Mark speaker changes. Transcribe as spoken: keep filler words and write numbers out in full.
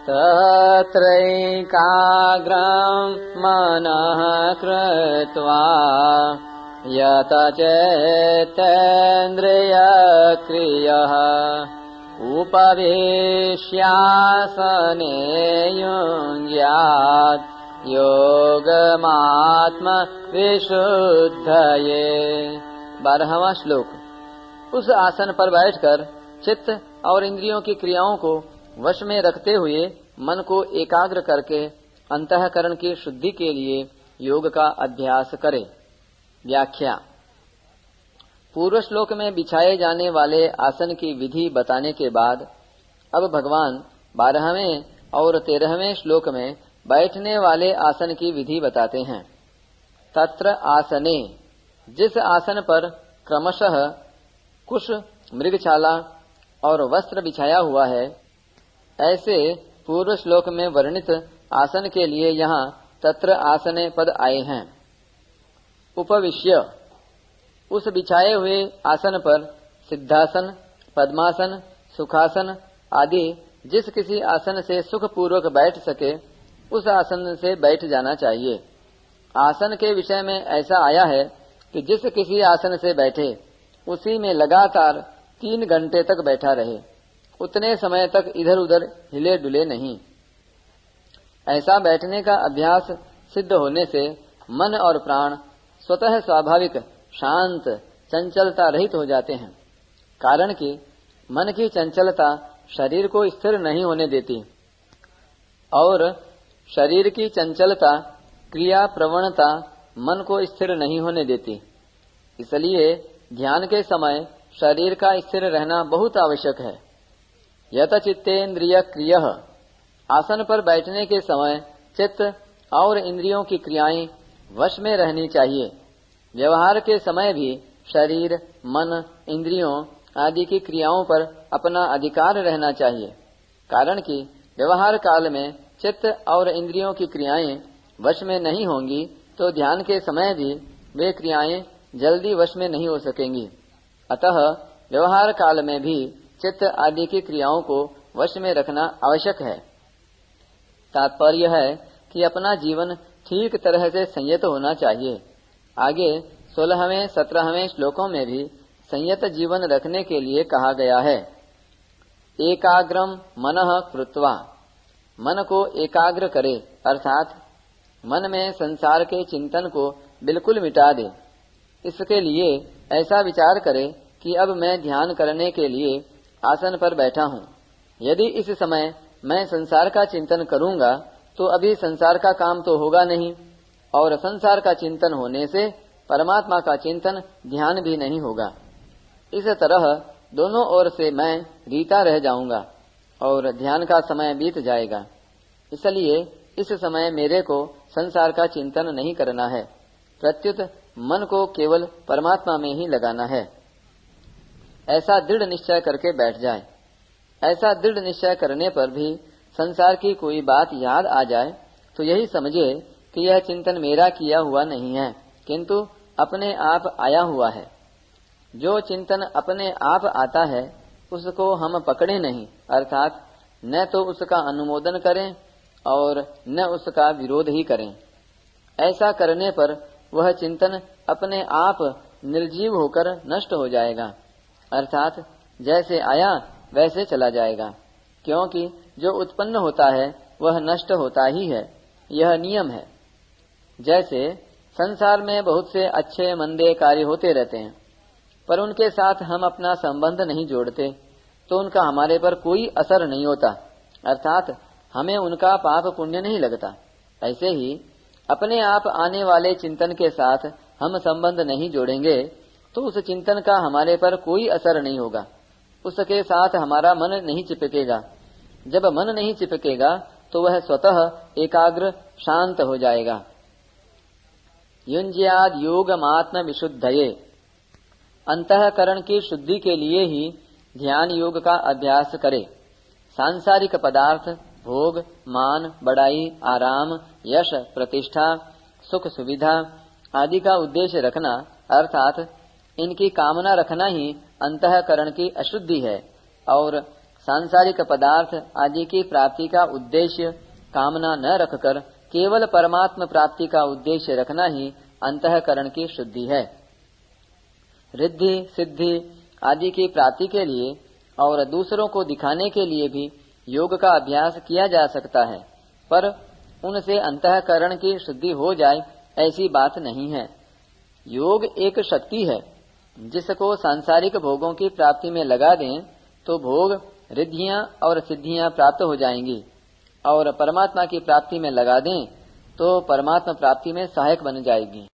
Speaker 1: तत्रैकाग्रं मनः कृत्वा यतचेतेन्द्रियक्रियः उपवेश्यासने युञ्ज्यात् योगमात्म विशुद्धये। बारहवां श्लोक। उस आसन पर बैठकर चित्त और इंद्रियों की क्रियाओं को वश में रखते हुए मन को एकाग्र करके अंतःकरण की शुद्धि के लिए योग का अभ्यास करे। व्याख्या। पूर्व श्लोक में बिछाए जाने वाले आसन की विधि बताने के बाद अब भगवान बारहवें और तेरहवें श्लोक में बैठने वाले आसन की विधि बताते हैं। तत्र आसने, जिस आसन पर क्रमशः कुश, मृगछाला और वस्त्र बिछाया हुआ है, ऐसे पूर्व श्लोक में वर्णित आसन के लिए यहाँ तत्र आसने पद आए हैं। उपविश्य, उस बिछाए हुए आसन पर सिद्धासन, पद्मासन, सुखासन आदि जिस किसी आसन से सुख पूर्वक बैठ सके उस आसन से बैठ जाना चाहिए। आसन के विषय में ऐसा आया है कि जिस किसी आसन से बैठे उसी में लगातार तीन घंटे तक बैठा रहे, उतने समय तक इधर उधर हिले डुले नहीं। ऐसा बैठने का अभ्यास सिद्ध होने से मन और प्राण स्वतः स्वाभाविक शांत चंचलता रहित हो जाते हैं। कारण कि मन की चंचलता शरीर को स्थिर नहीं होने देती और शरीर की चंचलता क्रिया प्रवणता मन को स्थिर नहीं होने देती। इसलिए ध्यान के समय शरीर का स्थिर रहना बहुत आवश्यक है। यत चित्तेन्द्रिय क्रियः, आसन पर बैठने के समय चित्त और इंद्रियों की क्रियाएं वश में रहनी चाहिए। व्यवहार के समय भी शरीर, मन, इंद्रियों आदि की क्रियाओं पर अपना अधिकार रहना चाहिए। कारण कि व्यवहार काल में चित्त और इंद्रियों की क्रियाएं वश में नहीं होंगी तो ध्यान के समय भी वे क्रियाएं जल्दी वश में नहीं हो सकेंगी। अतः व्यवहार काल में भी चित्त आदि की क्रियाओं को वश में रखना आवश्यक है। तात्पर्य है कि अपना जीवन ठीक तरह से संयत होना चाहिए। आगे सोलहवें सत्रहवें श्लोकों में भी संयत जीवन रखने के लिए कहा गया है। एकाग्रम मनः कृत्वा, मन को एकाग्र करे, अर्थात मन में संसार के चिंतन को बिल्कुल मिटा दे। इसके लिए ऐसा विचार करे कि अब मैं ध्यान करने के लिए आसन पर बैठा हूँ। यदि इस समय मैं संसार का चिंतन करूँगा तो अभी संसार का काम तो होगा नहीं, और संसार का चिंतन होने से परमात्मा का चिंतन ध्यान भी नहीं होगा। इस तरह दोनों ओर से मैं रीता रह जाऊंगा और ध्यान का समय बीत जाएगा। इसलिए इस समय मेरे को संसार का चिंतन नहीं करना है, प्रत्युत मन को केवल परमात्मा में ही लगाना है। ऐसा दृढ़ निश्चय करके बैठ जाए। ऐसा दृढ़ निश्चय करने पर भी संसार की कोई बात याद आ जाए तो यही समझे कि यह चिंतन मेरा किया हुआ नहीं है, किंतु अपने आप आया हुआ है। जो चिंतन अपने आप आता है उसको हम पकड़े नहीं, अर्थात न तो उसका अनुमोदन करें और न उसका विरोध ही करें। ऐसा करने पर वह चिंतन अपने आप निर्जीव होकर नष्ट हो जाएगा, अर्थात जैसे आया वैसे चला जाएगा, क्योंकि जो उत्पन्न होता है वह नष्ट होता ही है। यह नियम है। जैसे संसार में बहुत से अच्छे मंदे कार्य होते रहते हैं, पर उनके साथ हम अपना संबंध नहीं जोड़ते तो उनका हमारे पर कोई असर नहीं होता, अर्थात हमें उनका पाप पुण्य नहीं लगता। ऐसे ही अपने आप आने वाले चिंतन के साथ हम संबंध नहीं जोड़ेंगे तो उस चिंतन का हमारे पर कोई असर नहीं होगा, उसके साथ हमारा मन नहीं चिपकेगा। जब मन नहीं चिपकेगा तो वह स्वतः एकाग्र शांत हो जाएगा। युञ्ज्याद योगमात्म विशुद्धये, अंतःकरण की शुद्धि के लिए ही ध्यान योग का अभ्यास करे। सांसारिक पदार्थ, भोग, मान, बड़ाई, आराम, यश, प्रतिष्ठा, सुख सुविधा आदि का उद्देश्य रखना, अर्थात इनकी कामना रखना ही अंतःकरण की अशुद्धि है और सांसारिक पदार्थ आदि की प्राप्ति का उद्देश्य कामना न रखकर केवल परमात्म प्राप्ति का उद्देश्य रखना ही अंतःकरण की शुद्धि है। रिद्धि सिद्धि आदि की प्राप्ति के लिए और दूसरों को दिखाने के लिए भी योग का अभ्यास किया जा सकता है, पर उनसे अंतःकरण की शुद्धि हो जाए ऐसी बात नहीं है। योग एक शक्ति है, जिसको सांसारिक भोगों की प्राप्ति में लगा दें तो भोग रिद्धियां और सिद्धियां प्राप्त हो जाएंगी, और परमात्मा की प्राप्ति में लगा दें तो परमात्मा प्राप्ति में सहायक बन जाएगी।